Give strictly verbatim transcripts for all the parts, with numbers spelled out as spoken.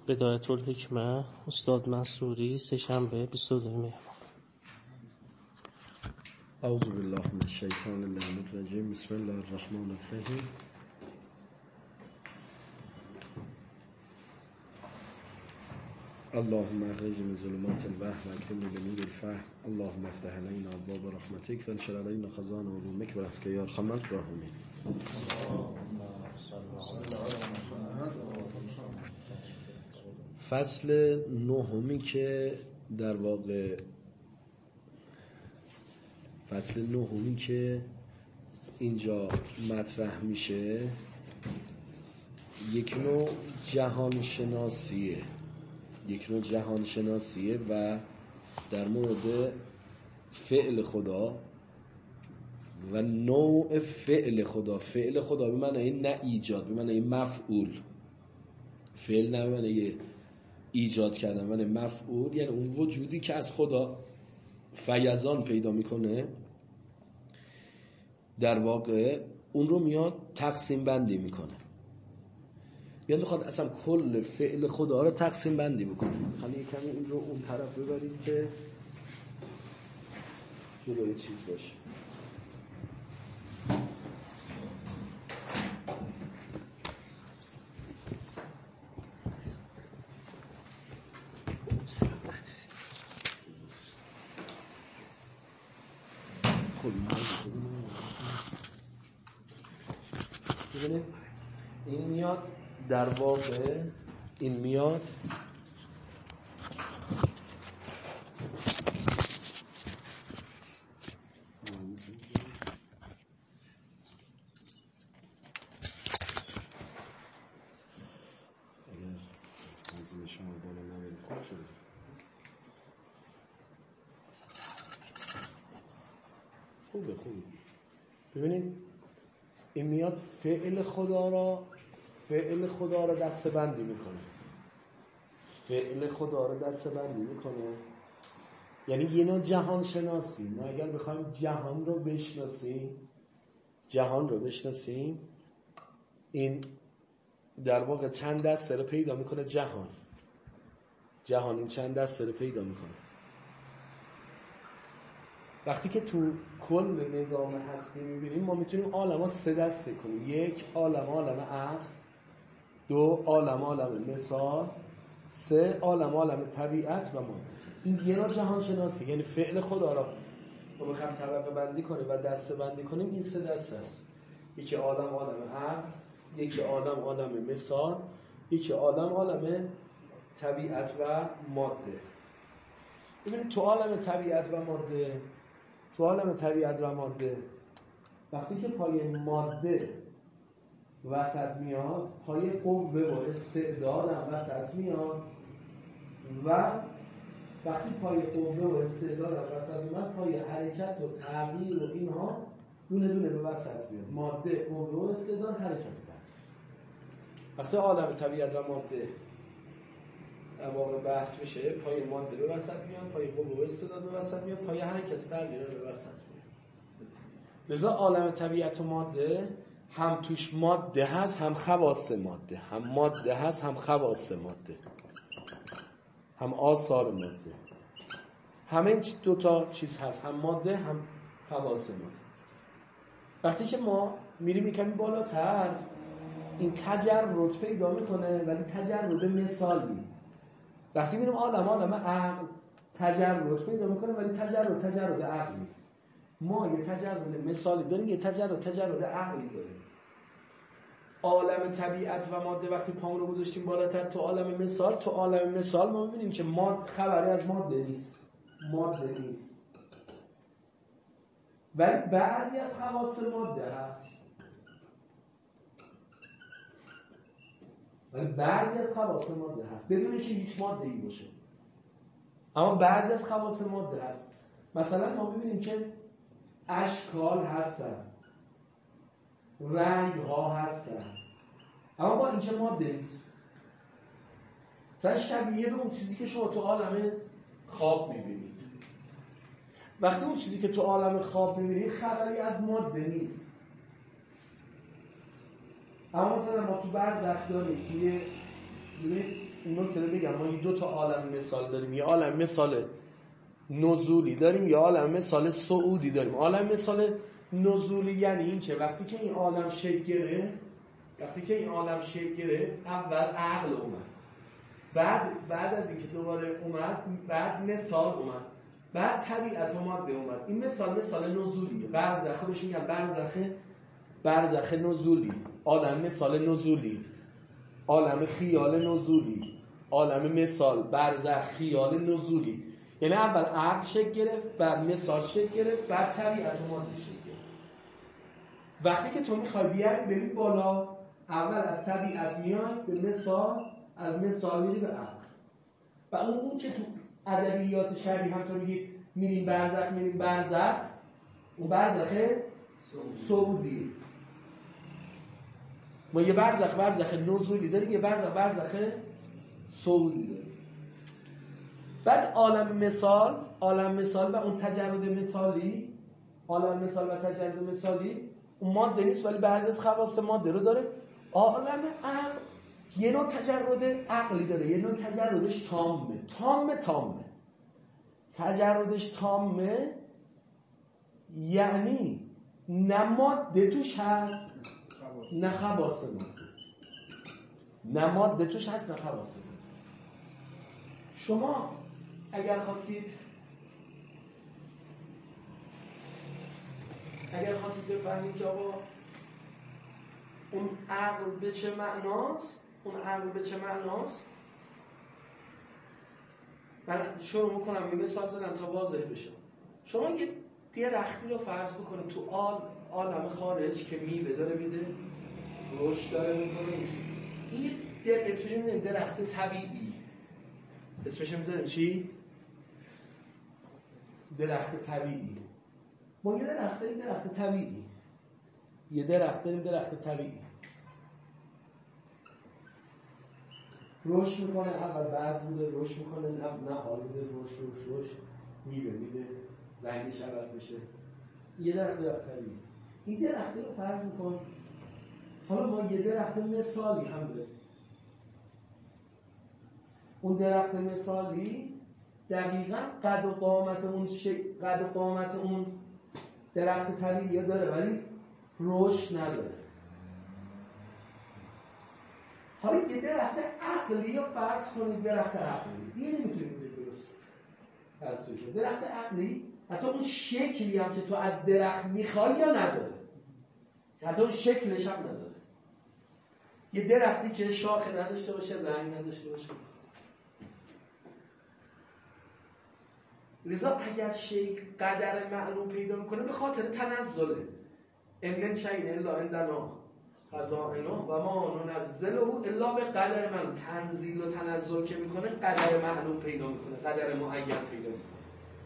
بدایت الحکمه استاد منصوری، سه‌شنبه بیست و دو مهر. اعوذ بالله من الشیطان اللعین الرجیم. بسم الله الرحمن الرحیم. اللهم اخرج من ظلمات الوهم واکرمنا بنور الفهم. اللهم افتح علينا ابواب رحمتك وانشر علينا خزائن علومك برحمتك يا ارحم الراحمين. فصل نهمی که در واقع فصل نهمی که اینجا مطرح میشه یک نوع جهان شناسیه یک نوع جهان شناسیه و در مورد فعل خدا و نوع فعل خدا. فعل خدا به معنی نه ایجاد، به معنی مفعول. فعل نه به معنی ایجاد کردن، به معنی مفعول، یعنی اون وجودی که از خدا فیضان پیدا میکنه، در واقع اون رو میاد تقسیم بندی میکنه. یعنی میخواد اصلا کل فعل خدا رو تقسیم بندی بکنه. خیلی کمی این رو اون طرف ببرید که جلوی چیز باشه. ببینید این میاد در واقع این میاد خوبه خوبه ببینید این میاد فعل خدا را فعل خدا را دسته بندی میکنه. فعل خدا را دسته بندی میکنه یعنی یه نوع جهان شناسی. ما اگر بخوایم جهان رو بشناسیم جهان رو بشناسیم این در واقع چند دسته رو پیدا میکنه. جهان جهان این چند دسته رو پیدا میکنه. وقتی که تو کل نظام هستی میبینیم ما میتونیم عالم ها سه دسته کنیم. یک عالم عالم عقل، دو عالم عالم مثال، سه عالم عالم طبیعت و ماده. این یه نوع جهان شناسی، یعنی فعل خدا را ما بخوایم طبقه بندی کنیم و دسته بندی کنیم این سه دسته است. یکی عالم عالم عقل، یکی عالم عالم مثال، یکی عالم عالم طبیعت و ماده. ببینید تو عالم طبیعت و ماده تو عالم طبیعت و ماده وقتی که پای ماده وسط میاد، پای قوه و استعداد هم وسط میاد و وقتی پای قوه و استعداد هم وسط میاد، پای حرکت و تغییر و اینها دونه دونه به وسط میاد. ماده، قوه و استعداد، حرکت و تغییر. وقتی عالم طبیعت و ماده در واقع بحث میشه، پای ماده به وسط میاد، پای قوه و استعداد به وسط میاد، پای حرکت و تغییر به وسط میاد. لذا عالم طبیعت و ماده هم توش ماده هست هم خواص ماده، هم ماده هست هم خواص ماده، هم آثار ماده. همه دو تا چیز هست، هم ماده هم خواص ماده. وقتی که ما میریم یکمی بالاتر این تجرد پیدا میکنه، ولی تجرد مثالی. وقتی میریم عالم عالم عقل تجرد پیدا میکنه، ولی تجرد تجرد عقلی. ما یه تجرد مثالی داریم، یه تجرد تجرد عقلی داریم. عالم طبیعت و ماده وقتی پامون رو گذاشتیم بالاتر تو عالم مثال، تو عالم مثال ما میبینیم که ماده خبری از ماده نیست، ماده نیست، ولی بعضی از خواص ماده هست. ولی بعضی از خواص ماده هست بدون که هیچ ماده ای باشه، اما بعضی از خواص ماده هست. مثلا ما میبینیم که اشکال هستن، رنگ ها هستن، اما با اینکه ماده نیست. مثلا شبیه به اون چیزی که شما تو عالم خواب میبینید. وقتی اون چیزی که تو عالم خواب میبینید خبری از ماده نیست، اما مثلا ما تو برزخ داریم که یه این نکته رو بگم، ما دو تا عالم مثال داریم، یه عالم مثال نزولی داریم، یه عالم مثال صعودی داریم. عالم مثال نزولی یعنی این که وقتی که این عالم شکل گرفت وقتی که این عالم شکل گرفت اول عقل اومد، بعد بعد از اینکه دوباره اومد بعد مثال اومد، بعد طبیعت و ماده اومد. این مثال مثال نزولیه، برزخ بهش میگن برزخ برزخ نزولی، عالم مثال نزولی، عالم خیال نزولی، عالم مثال برزخ خیال نزولی. یعنی اول عقل شکل گرفت، بعد مثال شکل گرفت، بعد طبیعت و ماده شکل گرفت. وقتی که تو میخوای بیای ببین بالا، اول از طبیعت میای به مثال، از مثال میری به عقل. و اون اون که تو ادبیات شرعی هم تو میگی میریم برزخ میریم برزخ، اون برزخه صعودی. ما یه برزخ برزخ نزولی داریم، یه برزخ برزخ صعودی داریم. بعد عالم مثال، عالم مثال و اون تجرد مثالی، عالم مثال و تجرد مثالی اون ماده نیست ولی بعضی از خواص ماده رو داره. عالم عقل یه نوع تجرد عقلی داره، یه نوع تجردش تامه تامه تامه تجردش تامه، یعنی نه ماده توش هست نه خواص ماده، نه ماده توش هست نه خواص ماده. شما اگر خواستید اگر خواستید بفهمید که آقا اون عقل به چه معناست، اون عقل به چه معناست، من شروع میکنم یه مثال زدم تا واضح بشه. شما یه درختی رو فرض بکنید تو آل عالم خارج که میوه داره میده، رشد داره میکنه، این در اسمش میذاریم درخت طبیعی. اسمش میذاریم چی؟ درخت طبیعی. ما یه درخت داریم درخت طبیعی، یه درخت داریم درخت طبیعی. رشد میکنه، اول بعض بوده رشد میکنه، نه نه حال بوده، رشد رشد رشد میوه میده، رنگش عوض بشه. یه درخت درخت طبیعی. این درخت رو فرض میکنه. حالا ما یه درخت مثالی هم داریم. اون درخت مثالی دقیقاً قد و قامت اون ش... قد و قامت اون درخت طبیعی داره ولی رشد نداره. حالا یه درخت عقلی رو فرض کنید، درخت عقلی دیگه نمیتونید درست تصویر کنید. درخت عقلی حتی اون شکلی هم که تو از درخت میخوای یا نداره، حتی اون شکلش هم نداره. یه درختی که شاخه نداشته باشه، رنگ نداشته باشه. لذا اگر شیء قدر معلوم پیدا میکنه به خاطر تنزله، ان شیء الا عندنا خزائنه و ما ننزله الا به قدر معلوم. تنزیل و تنزل که میکنه قدر معلوم پیدا میکنه، قدر معین پیدا میکنه.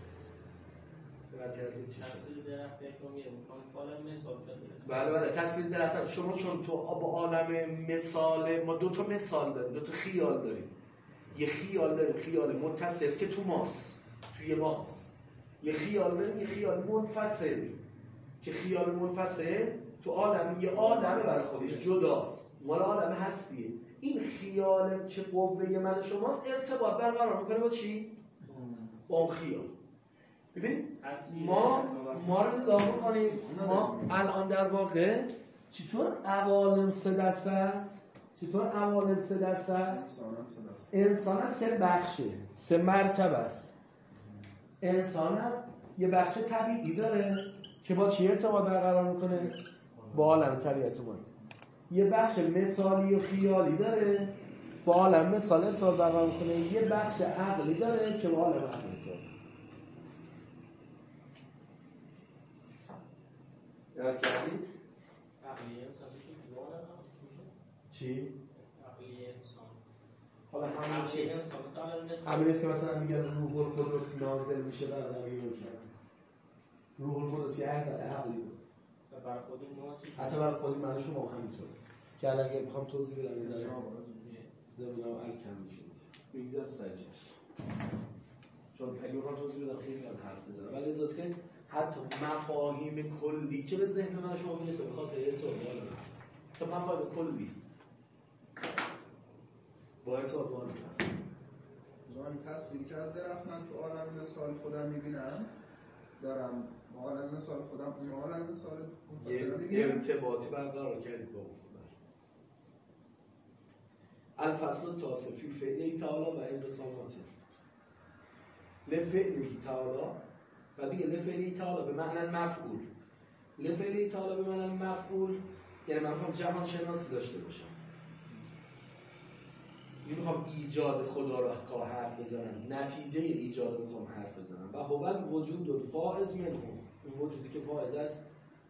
تصویر درخت رو میره میکنه عالم مثال بده. بله بله تصویر درخت. شما چون تو با عالم مثال، ما دو تا مثال داریم، دو تا خیال داریم. یه خیال داریم خیال متصل که تو ماست، توی ماست. یه خیال داریم یه خیال منفصل که خیال منفصل تو عالم یه عالمه بس خودش جداست، مال عالم هستیه. این خیال که قوه من شماست ارتباط برقرار میکنه با چی؟ با اون خیال. ببین ما ما رو نگاه بکنید، ما الان در واقع چطور عوالم سه دسته است؟ چطور عوالم سه دسته است؟ انسان هم سه بخشه، سه مرتبه است. انسان هم یه بخش طبیعی داره که با چی ارتباط برقرار میکنه؟ با عالم طبیعت ماده. یه بخش مثالی و خیالی داره با عالم مثال ارتباط برقرار میکنه. یه بخش عقلی داره که با عالم عقل ارتباط. یاد کردید؟ عقلیه انسان چی؟ چی؟ عقلیه انسان. حالا همین عقلیه انسان همین است که مثلا میگن روح القدس نازل میشه در نبی کرد. روح القدس یه حقیقت عقلی بود. و برای خودی ما چی؟ حتی برای خودی من شما هم همینطوره. که الان اگه بخوام توضیح بدم یه ذره زبونم الکم میشه. میگذارم سرش. چون اگه بخوام توضیح بدم خیلی من حرف بزنم. ولی از که حتی مفاهیم کلی که به ذهن من شما میرسه به خاطر ارتباط داره. تا مفاهیم کلی با ارتباط با این تصویری که از درخت من تو عالم مثال خودم میبینم دارم با عالم مثال خودم اون عالم مثال یه ارتباطی برقرار کردید با خودم. الفصل التاسع فی فعله تعالی و انقساماته. لفعله تعالی و دیگه لفعله تعالی به معنی مفعول. لفعله تعالی به معنی مفعول یعنی من میخوام جهان شناسی داشته باشم، میخوام ایجاد خدا را که حرف بزنم، نتیجه ایجاد میخوام حرف بزنم. و هو الوجود الفائز منه، اون وجودی که فائز است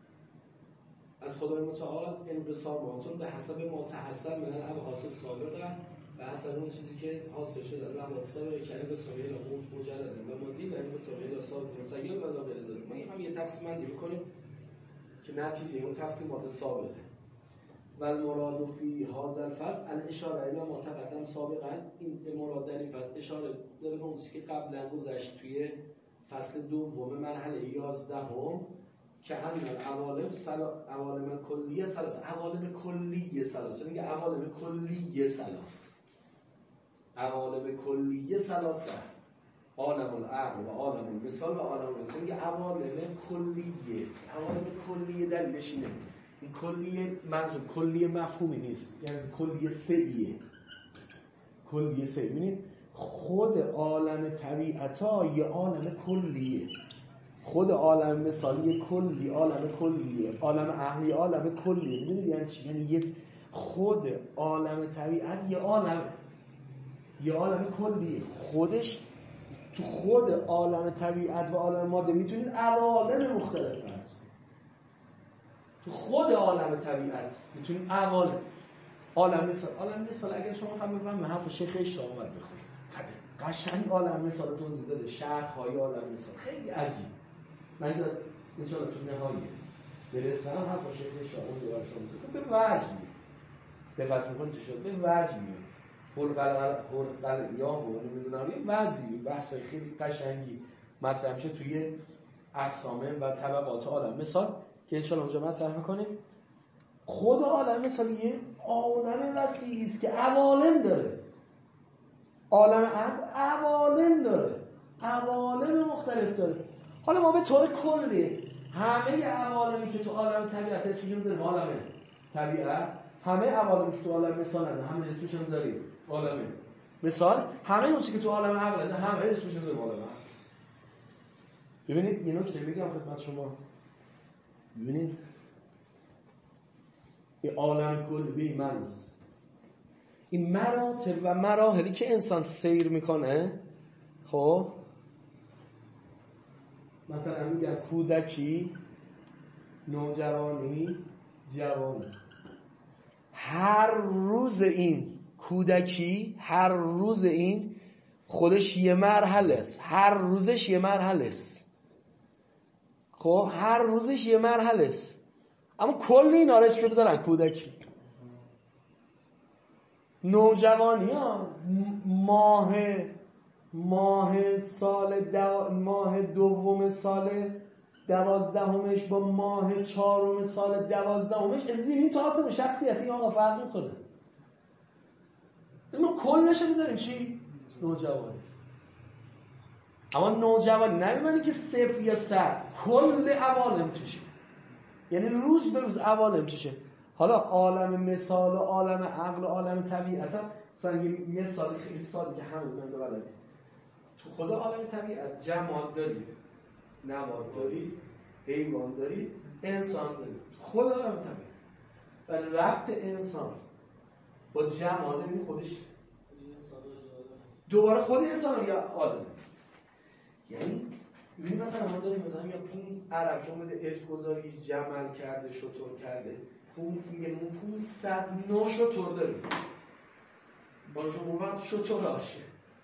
از خدای متعال، انقساماتون به حسب ما تحصل من الابحاث السابقه، به حسب اون چیزی که حاصل شده از الابحاث سابقه که انقسامی الامور مجرده و مادی و انقسامی الاسات مسیل و غیر ذلک. ما هم یه تقسیم بندی میکنیم که نتیجه اون تقسیمات سابقه. و المراد فی هذا الفصل الاشاره الی ما تقدم سابقا، این مراد در این فصل اشاره داره به اون چیزی که قبلا گذشت توی فصل دوم مرحله یازدهم که ان العوالم سلا عوالم کلیه ثلاث، عوالم کلیه ثلاث، میگه عوالم کلیه ثلاث، عوالم کلیه ثلاثه، عالم العقل و عالم المثال و عالم المثال. میگه عوالم کلیه، عوالم کلیه دلیلش اینه، این کلیه منظور کلیه مفهومی نیست، یعنی کلیه سعیه، کلیه سعیه. ببینید خود عالم طبیعتا یه عالم کلیه، خود عالم مثالی کلی عالم کلیه، عالم عقلی عالم کلیه. میدونید یعنی چی؟ یعنی یک خود عالم طبیعت یه عالم، یه عالم کلیه. خودش تو خود عالم طبیعت و عالم ماده میتونید عوالم مختلف فرض کنید. تو خود عالم طبیعت میتونید عوالم، عالم مثال، عالم مثال اگر شما هم بفهمید حرف شیخ اشراق اومد بخونید قشنگ عالم مثال توضیح داده، شرح های عالم مثال خیلی عجیب. من اینجا انشاءالله تو نهاییه برسم حرف شیخ اشراق اون دوباره شما به وجه میاد، دقت میکنید چی شد، به وجه میاد هول قلقل هول قلقل یا هول نمیدونم یه وضعی بحثای خیلی قشنگی مطرح میشه توی اسامه و طبقات عالم مثال که انشاءالله اونجا مطرح میکنیم. خود عالم مثال یه عالم وسیعی است که عوالم داره، عالم عقل عوالم داره، عوالم مختلف داره. حالا ما به طور کلی همه عوالمی که تو عالم طبیعت اسمشون داریم عالم طبیعت، همه عوالمی که تو عالم مثال هستن همه اسمشون داریم عالم مثال، همه اون چیزی که تو عالم عقل هستن همه اسمشون داریم عالم عقل. ببینید یه نکته میگم خدمت شما، ببینید این عالم کلی به این معناست، این مراتب و مراحلی که انسان سیر میکنه. خب مثلا میگن کودکی، نوجوانی، جوانی. هر روز این کودکی، هر روز این خودش یه مرحله است، هر روزش یه مرحله است. خب هر روزش یه مرحله است، اما کل اینا رو اسمش بذارن کودکی. نوجوانی ها ماه ماه سال دو... ماه دوم سال دوازدهمش با ماه چهارم سال دوازدهمش از زمین تا آسمون شخصیت این آقا فرق میکنه. ما کلش رو میذاریم چی؟ نوجوانی. اما نوجوانی نمی‌مونه که صفر یا صد، کل عوالم توشه، یعنی روز به روز عوالم توشه. حالا عالم مثال و عالم عقل و عالم طبیعت هم مثلا یه مثال خیلی ساده که همون من ببرم، تو خود عالم طبیعت جماد دارید، نبات دارید، حیوان دارید، انسان دارید. خود عالم طبیعت و ربط انسان با جماد این خودش دوباره خود انسان یا آدم. یعنی ببین مثلا ما داریم مثلا یا پونز عرب که اومده اسم گذاری جمل کرده شطور کرده، پونز میگه اون پونز صد نو شطور داریم با شما وقت شطوراشه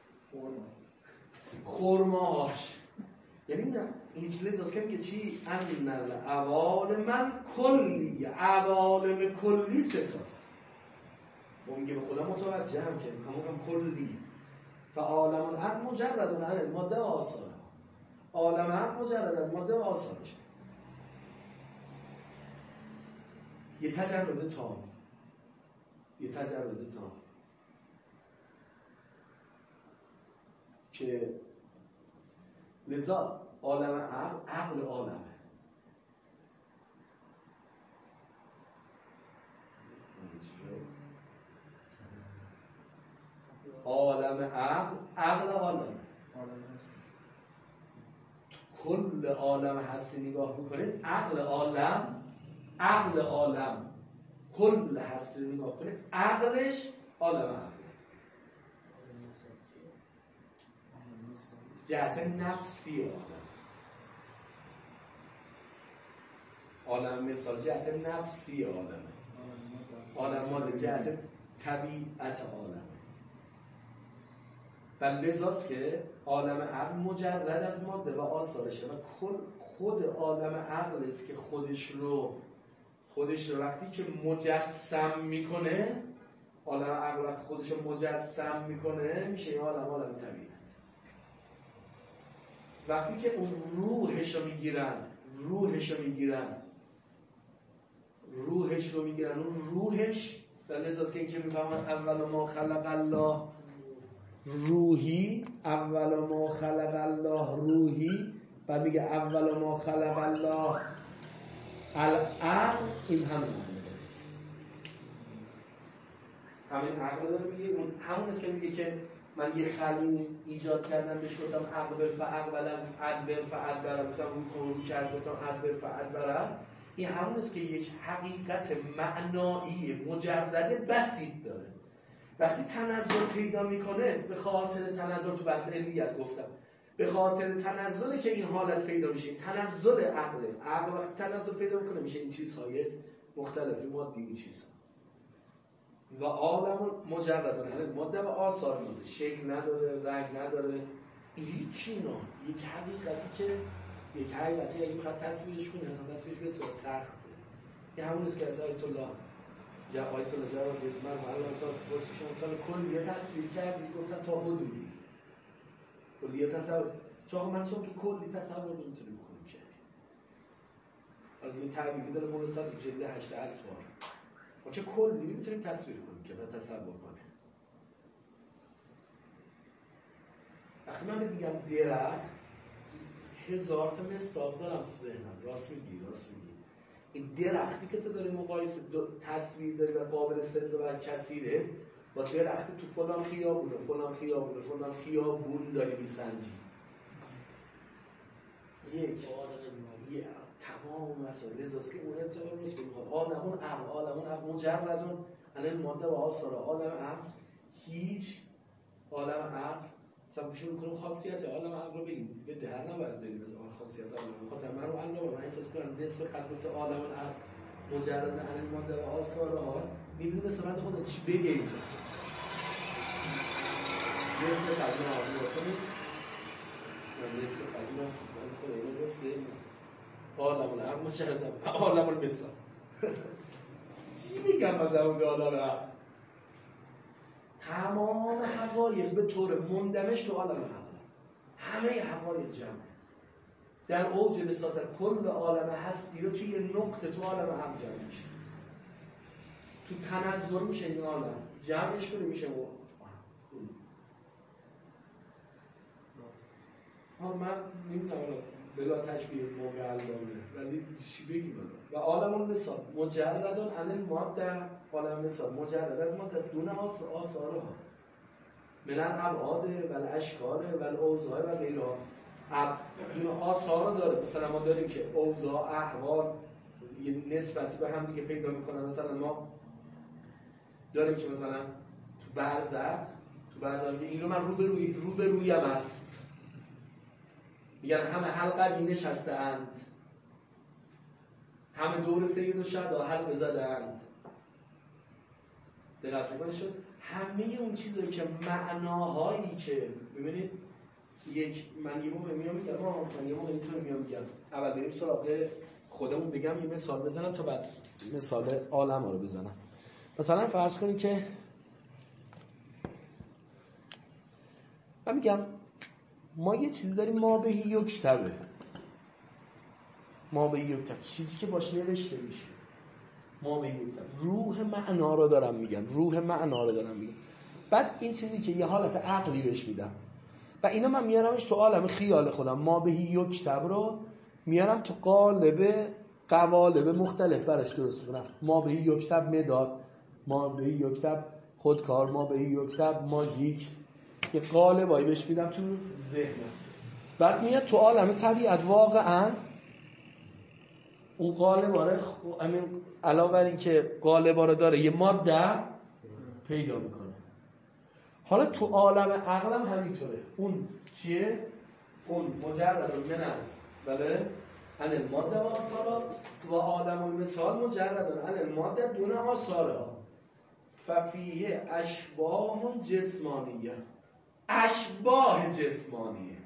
خورماهاش. یعنی نه هیچ لحظه که میگه چی؟ انل عوالم کلی، عوالم کلی ستاست. ما میگه به خدا متوجه هم که همون هم کلی. فعالم العقل مجرد عن الماده و آثار، عالم عقل مجرد از ماده و آثارش. یه تجرد تام، یه تجرد تام. که لذا عالم عقل عقل عالمه. عالم عقل عقل عالمه. کل عالم هستی نگاه بکنید، عقل عالم عقل عالم کل هستی نگاه کنید، عقلش عالم عقل جهت نفسی عالم عالم مثال جهت نفسی عالمه، عالم ماده جهت طبیعت عالم. و لذاست که عالم عقل مجرد از ماده و آثارشه و خود عالم عقل است که خودش رو خودش رو وقتی که مجسم میکنه، عالم عقل وقتی خودش رو مجسم میکنه میشه این عالم عالم طبیعت. وقتی که اون روحش رو میگیرن روحش رو میگیرن روحش رو میگیرن اون روحش و لذاست که این که میفهمن اول ما خلق الله روحی، اول ما خلق الله روحی، بعد میگه اول ما خلق الله العقل، این همین همین عقل داره میگه. اون همون است که میگه که من یه خلقی ایجاد کردم بهش گفتم عقبل فعقبلم ادبر فعدبرم، گفتم اون کنون کرد گفتم ادبر فعدبرم. این همون است که یک حقیقت معنایی مجرد بسیط داره. وقتی تنزل پیدا میکنه به خاطر تنزل، تو بحث علیت گفتم، به خاطر تنزلی که این حالت پیدا میشه، این تنزل عقله. عقل وقتی تنزل پیدا میکنه میشه این چیزهای مختلفی مادی، این چیزها و عالم مجرد، یعنی ماده و آثار ماده، شکل نداره، رنگ نداره، این هیچی. اینا یک حقیقتی که یک حقیقتی اگه بخواد تصویرش کنه اصلا تصویرش بسیار سخته. این همون است که از آیت الله آیت الله جواب دید من حالا تا پرسشون تا کلیه تصویر کرد، گفتن تا حدودی کلیه تصور، چون من چون که کلی تصور نمیتونیم کنیم که حالا این تعبیری داره مرسل جلد هشت اسوار، ما چه کلی نمیتونیم تصویر کنیم که و تصور کنیم. وقتی من میگم درخت، هزار تا مصداق دارم تو ذهنم، راست میگی راست میگی این درختی که تو داری مقایسه تصویر داری و قابل صدق و کثیره با درختی تو فلان خیابونه فلان خیابونه فلان خیابون داری میسنجی، یک یک تمام مسائل لذاست که اون ارتباط نیست. آدمون عقل آدمون عقل مجردون الان ماده و آثار آدم عقل، هیچ عالم عقل سبکشون میکنم خاصیت عالم عقل رو بگیم به در نباید بریم از آن خاصیت عالم. خاطر من رو عقل رو من احساس کنم نصف خلقت عالم عقل مجرد الان ماده و آثار ها میدونه سمت خود چی بگه اینجا نصف خلقت عقل رو کنیم من نصف خلقت من خود اینو گفته عالم العقل مجرد عالم المثال چی میگم من در اون عالم عقل؟ تمام حقایق به طور مندمج تو عالم عقل، همه حقایق جمع در اوج بساطت کل عالم هستی رو توی یه نقطه تو عالم عقل جمع میشه، تو تنظر میشه این عالم جمعش کنه میشه و ها من نمیدونم بلا تشبیه موقع علامه ولی چی بگیم و عالم المثال مجردون عن الماده، عالم مثال مجرد از ماده است دون آثارها من الابعاد و الاشکال و الاوضاع و غیرها. این آثار داره، مثلا ما داریم که اوضاع احوال یه نسبتی به هم دیگه پیدا میکنن. مثلا ما داریم که مثلا تو برزخ تو برزخ میگه اینو من رو به روی رو به رویم است، میگن همه حلقه نشسته اند، همه دور سید و شهدا حلقه زدند. دقت میکنه شد همه اون چیزایی که معناهایی که ببینید یک من یه موقع میام میگم ما من یه موقع اینطور میام میگم اول بریم سراغ خودمون بگم یه مثال بزنم تا بعد مثال عالم ها رو بزنم. مثلا فرض کنید که من میگم ما یه چیزی داریم ما به یکتبه ما به یکتب چیزی که باش نوشته میشه ما به یکتب روح معنا رو دارم میگم روح معنا رو دارم میگم بعد این چیزی که یه حالت عقلی بهش میدم و اینا من میارمش تو عالم خیال خودم. ما بهی یکتب رو میارم تو قالب قوالب مختلف براش درست میکنم. ما بهی یکتب مداد، ما بهی یکتب خودکار، ما بهی یکتب ماژیک، یه قالبایی بهش میدم تو ذهنم. بعد میاد تو عالم طبیعت واقعا اون قالبا رو همین علاوه بر این که قالبا رو داره یه ماده پیدا میکنه. حالا تو عالم عقلم همینطوره. اون چیه؟ اون مجرد منن بله ان الماده و آثارها و عالم المثال مجرد ان الماده دون آثارها ففیه اشباه جسمانیه. اشباه جسمانیه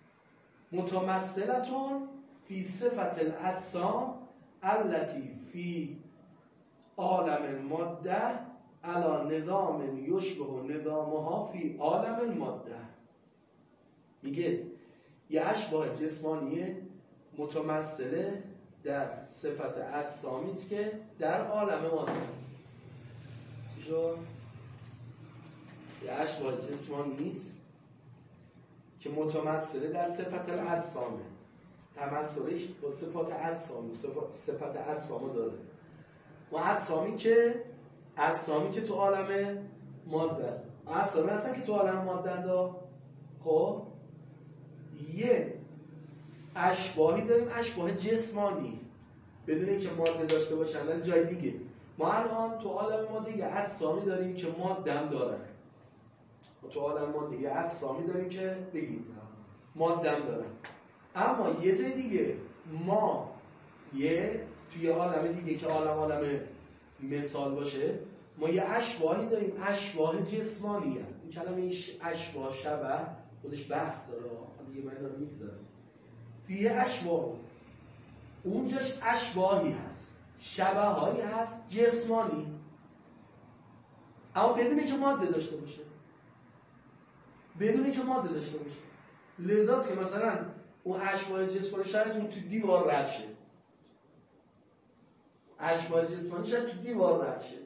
متمثلتون فی صفت الاجسام التي فی عالم الماده علی نظام یشبه نظامها فی عالم الماده. میگه یه اشباه جسمانیه متمثله در صفت اجسامی است که در عالم ماده است. چیشو یه اشباه جسمانی است که متمثله در صفت الاجسامه. تمثلش با صفات اجسامی، صفات صفت اجسامو داره. و اجسامی که اجسامی که تو عالم ماده است. اجسامی هستن که تو عالم ماده اند. خب یه اشباهی داریم، اشباه جسمانی بدون اینکه ماده داشته باشن ولی جای دیگه. ما الان تو عالم ماده یه اجسامی داریم که ماده هم دارن. تو عالم ماده یه اجسامی داریم که بگید ماده هم دارن. اما یه جای دیگه ما یه توی عالم دیگه که عالم عالم مثال باشه ما یه اشباهی داریم، اشباه جسمانی هست. این کلمه اشباه شبه خودش بحث داره دیگه، من دارم میگذارم فیه اشباه. اونجاش اشباهی هست، شبه هایی هست جسمانی، اما بدون اینکه ماده داشته باشه، بدون اینکه ماده داشته باشه. لذاست که مثلا اون اشباه جسمانی شاید اون تو دیوار رد شه، اشباه جسمانی شاید تو دیوار رد شه.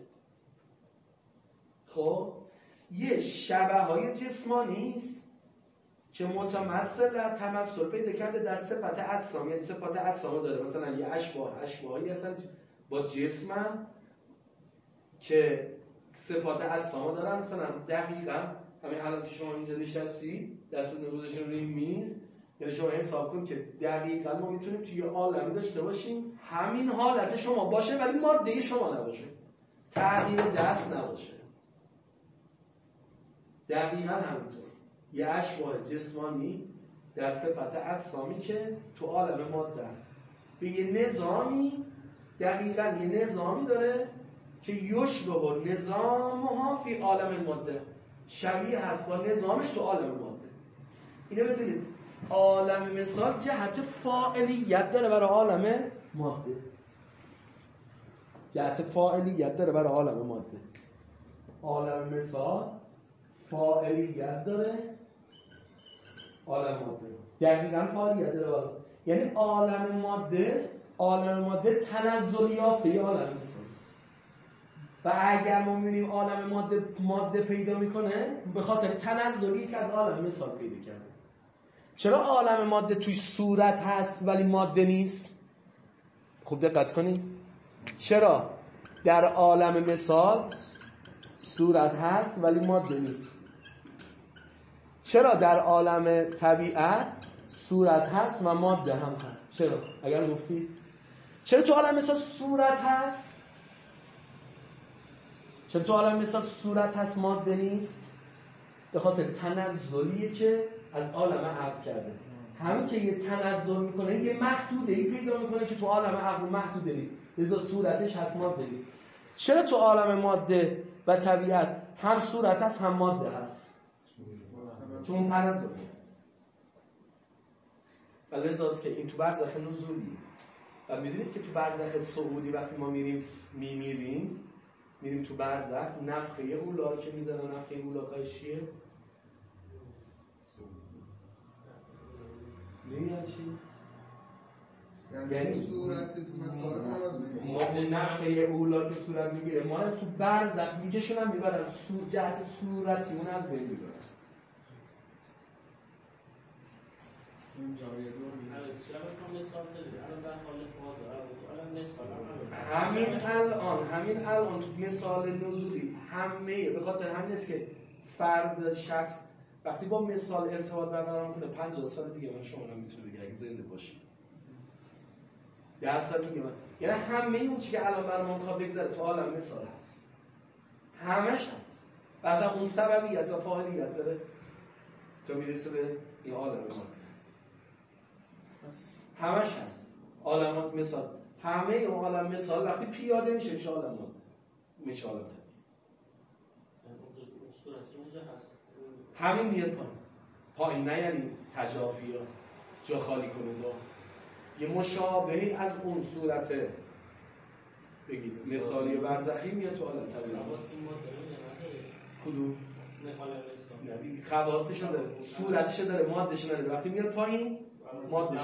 خب یه شبه های جسمانی است که متمثل در تمثل پیدا کرده در صفت اجسام، یعنی صفات اجسام داره. مثلا یه اشباه اشباهی هستن با جسم که صفات اجسام دارن. مثلا دقیقاً همین الان که شما اینجا نشستی دستتون رو گذاشتین روی میز، یعنی شما حساب کن که دقیقاً ما میتونیم توی عالمی داشته باشیم همین حالت شما باشه ولی ماده شما نباشه، تغییر دست نباشه. دقیقاً همینطور یه اشباه جسمانی در صفت اجسامی که تو عالم ماده به یه نظامی، دقیقاً یه نظامی داره که یشبه نظامها فی عالم ماده، شبیه هست با نظامش تو عالم ماده. اینو بدونید عالم مثال جهت فاعلیت داره برای عالم ماده، جهت فاعلیت داره برای عالم ماده. عالم مثال فاعلیت داره عالم ماده، دقیقاً فاعلیت داره. یعنی عالم ماده عالم ماده تنزل یافته عالم مثال. و اگر ما می‌بینیم عالم ماده ماده پیدا میکنه به خاطر تنزلی که از عالم مثال پیدا کرده. چرا عالم ماده توش صورت هست ولی ماده نیست؟ خوب دقت کنید. چرا در عالم مثال صورت هست ولی ماده نیست؟ چرا در عالم طبیعت صورت هست و ماده هم هست؟ چرا؟ اگر گفتی چرا تو عالم مثال صورت هست؟ چرا تو عالم مثال صورت هست ماده نیست؟ به خاطر تنزلیه که از عالم عقل کرده. همین که یه تنزل میکنه یه محدوده‌ای پیدا میکنه که تو عالم عقل محدوده نیست، لذا صورتش هست ماده نیست. چرا تو عالم ماده و طبیعت هم صورت هست هم ماده هست؟ چون تنزل. و لذاست که این تو برزخ نزولی. و میدونید که تو برزخ صعودی وقتی ما میریم میمیریم میریم تو برزخ، نفخه اولا رو که میزنن، نفخه اولا کارش چیه؟ میدونید چی؟ یعنی صورت تو مثال نماز میگیم ما نفخه اولا که صورت میگیره ما رو تو برزخ میکشونن میبرن، جهت صورتی اون از بین میبرن. همین الان همین الان تو مثال نزولی همه به خاطر همین است که فرد شخص وقتی با مثال ارتباط برقرار کنه پنجاه سال دیگه من شما رو میتونه بگه اگه زنده باشی ده سال دیگه من یعنی همه اون چیزی که الان برام میخواد بگذره تو عالم مثال هست همش هست مثلا اون سببیت و فاعلیت داره تا میرسه به این عالم ماده همش هست عالمات مثال همه اون عالم مثال وقتی پیاده میشه میشه عالم ماده میشه عالم طبیعی همین میاد پایین پایین نه یعنی تجافی ها جا خالی کنه دا یه مشابهی از اون صورته بگید مثالی برزخی میاد تو عالم طبیعی کدوم؟ نه خواصش داره صورتش داره مادهش نداره وقتی میاد پایین مادهش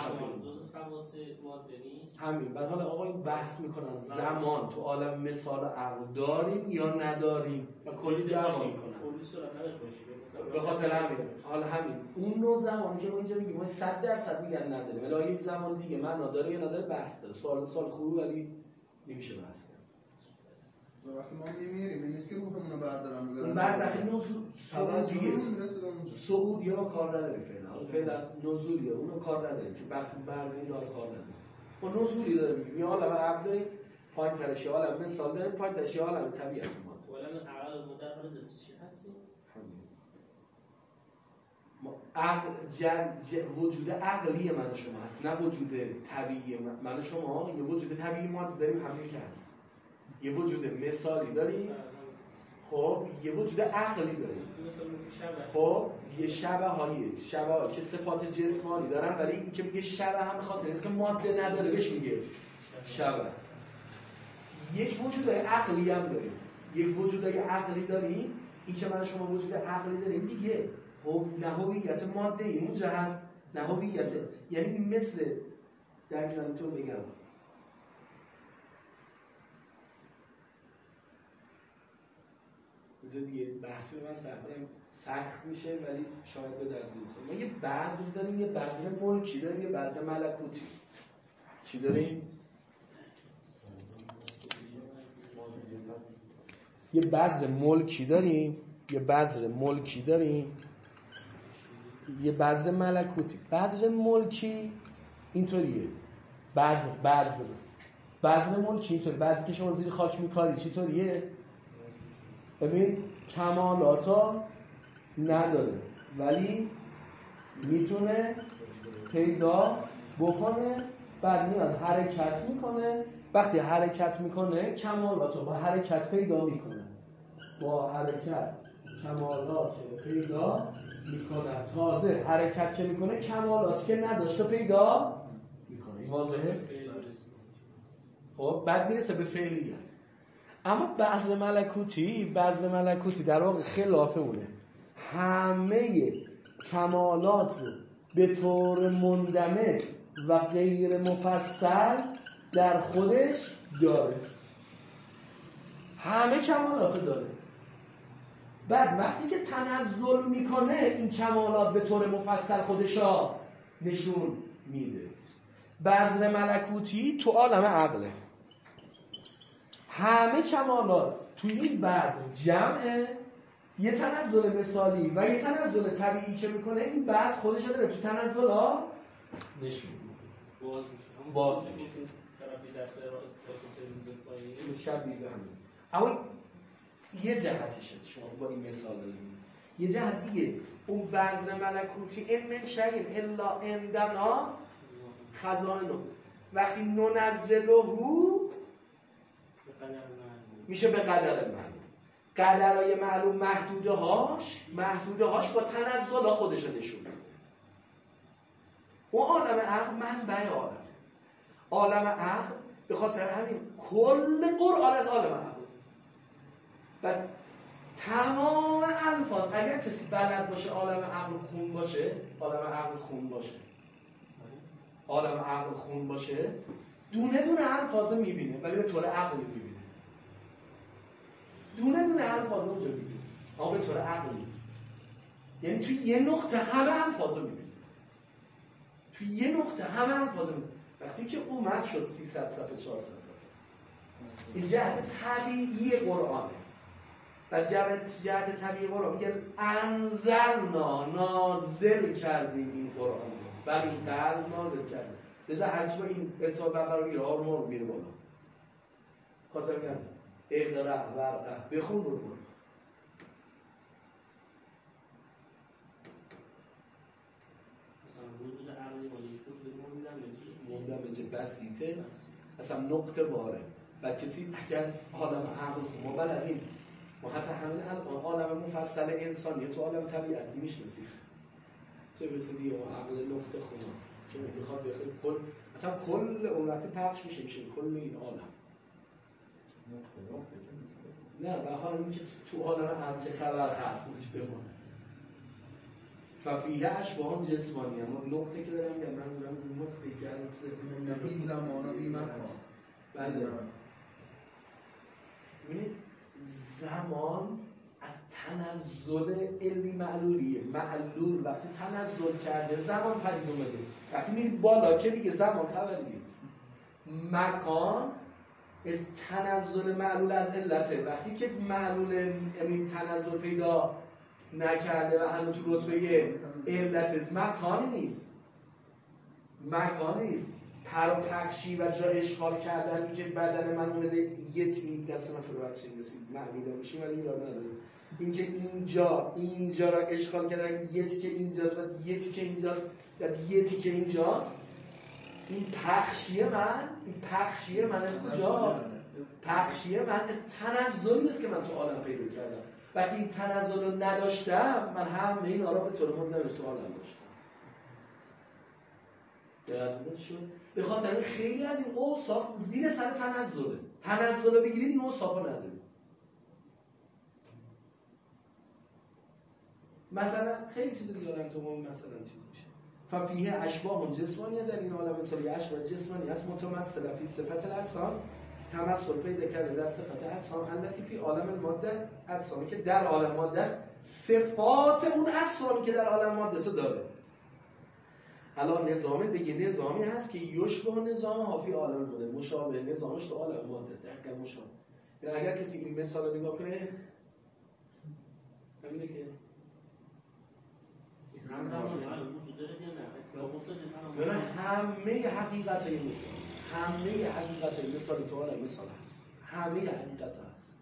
همین بعد حالا آقا این بحث میکنن زمان تو عالم مثال عقل داریم یا نداریم و کلی دعوا میکنن به خاطر همین حالا همین اون نوع زمانی که ما اینجا میگیم ما صد درصد میگن نداره ولی یک زمان دیگه معنا داره یا نداره بحث داره سوال سوال خوبه ولی نمیشه بحث کرد وقتی ما میمیریم این نیست که روحمون رو بردارن ببرن اون برزخی نزول سعودیه سعودیه ما کار نداره فعلا فعلا نزولیه اونو کار نداره که وقتی برده اینا رو کار نداره ما نزولی داره میگیم یه عالم عقل داریم پایین ترش یه عالم مثال داریم پایین ترش یه عالم طبیعت ما عالم عقل و مدر حالا چی هستیم؟ عقل جل جل وجود عقلی من و شما هست نه وجود طبیعی من و شما یه وجود طبیعی ما داریم همین که هست یه وجود مثالی داریم خب یه وجود عقلی داریم خب یه شبه هایی شبه هایی که صفات جسمانی دارن ولی این که میگه شبه هم خاطر نیست که ماده نداره بهش میگه شبه یک وجودای عقلی هم داریم یک وجودای عقلی داریم این که من شما وجود عقلی داریم دیگه نه هویت ماده ای اونجا هست نه هویت یعنی مثل در کنارتون بگم دیگه بحث من سخت میشه ولی شاید به درد بخوره ما یه بذر داریم یه بذر ملکی داریم یه بذر ملکوتی چی داریم؟ یه بذر ملکی داریم یه بذر ملکی داریم یه بذر ملکوتی بذر ملکی اینطوریه بذر بذر بذر ملکی اینطوری بذری که شما زیر خاک میکاری چطوریه؟ ببین کمالاتا نداره ولی میتونه پیدا بکنه بعد میاد حرکت میکنه وقتی حرکت میکنه کمالاتو با حرکت پیدا میکنه با حرکت کمالات پیدا میکنه تازه حرکت که میکنه کمالاتی که نداشته پیدا میکنه واضحه؟ خب بعد میرسه به فعلیت اما بذر ملکوتی بذر ملکوتی در واقع خلاف اونه همه کمالات رو به طور مندمج و غیر مفصل در خودش داره همه کمالات رو داره بعد وقتی که تنزل میکنه این کمالات به طور مفصل خودشا نشون میده بذر ملکوتی تو عالم عقله همه کمالات توی این بذر جمعه یه تنزل مثالی و یه تنزل طبیعی که میکنه این بذر خودش رو تو تنزل ها نشون میده باز میشه باز میشه طرفی دست راست شبیه همین اما یه جهتشه شما با این مثال داریم یه جهت دیگه اون بذر ملکوتی این من شیء الا عندنا خزائنه وقتی ننزله میشه به قدر معلوم قدرهای معلوم محدوده هاش محدوده هاش با تنزل خودش نشون میده اون عالم عقل منبع عالم عالم عقل به خاطر همین کل قرآن از عالم عقل و تمام الفاظ اگر کسی بلد باشه عالم عقل خون باشه عالم عقل خون باشه عالم عقل خون باشه دونه دونه الفاظ میبینه ولی به طور عقلی میبینه دونه دونه الفاظ اونجا میبینه اما به طور عقلی یعنی توی یه نقطه همه الفاظ میبینه یه نقطه همه الفاظم وقتی که اومد شد سیصد صفحه چهارصد صفحه این جهت طبیعی قرآنه و جهت جهت طبیعی قرآن میگه انزلنا نازل کردیم این قرآن رو بر این قلب نازل کردیم لذا هرچی با این ارتباط برقرار میگیره آروم آروم میره بالا خاطر میگم اقرا ورقه بخون برو برو وجود عقلی با یک وجود موندمجه بسیطه اصلا نقطه واره و کسی اگر عالم عقل ما بلدیم ما حتی همین الان عالم مفصل انسانی تو عالم طبیعت میشناسیم چه برسه دیگه عقل نقطه خونه که میخواد بخواد کل اصلا کل اون وقتی پخش میشه میشه کل این عالم نه به حال اینکه تو عالم عقل چه خبر هست میشه بمونه ففیه اشباهان جسمانی اما نقطه که دارم میگم منظورم نقطه که الان بی زمان و بی مکان بله ببینید زمان از تنزل علمی معلولیه معلول وقتی تنزل کرده زمان پدید اومده وقتی میرید بالا که میگه زمان خبری نیست مکان از تنزل معلول از علته وقتی که معلول یعنی تنزل پیدا نکرده و هنوز تو رتبه علت مکانی نیست مکانی نیست پرپخشی و جا اشغال کردن این که بدن من اومده یه تیم دست من فرو بچه رسید معلوله میشیم ولی ایراد نداره این که اینجا اینجا را اشغال کردن یه تیکه اینجاست و یه تیکه اینجاست و یه تیکه اینجاست این پخشی من این پخشی من از کجاست پخشی من از تنزلی است که من تو عالم پیدا کردم وقتی این تنزل رو نداشتم من همه این آرا به طور مبنی تو عالم داشتم درست شد به خاطر خیلی از این اوصاف زیر سر تنزله تنزل رو بگیرید این اوصاف رو ندارید مثلا خیلی چیز دیگه عالم تو مثلا چیز میشه ففیه اشباح جسمانی در این عالم مثلا اشباح جسمانی است متمثل فی صفت الاجسام تمثل پیدا کرده در صفت اجسام التي فی عالم الماده اجسامی که در عالم ماده است صفات اون اجسامی که در عالم ماده است داره الان نظامی بگه نظامی هست که یشبه نظام ها فی عالم ماده مشابه نظامش تو عالم ماده است دقیقاً مشابه یعنی اگر کسی این مثال رو نگاه کنه همینه که هم زمانی وجود داره یا نه همه حقیقت های مثال همه حقیقت های مثال تو عالم مثال هست همه حقیقت ها هست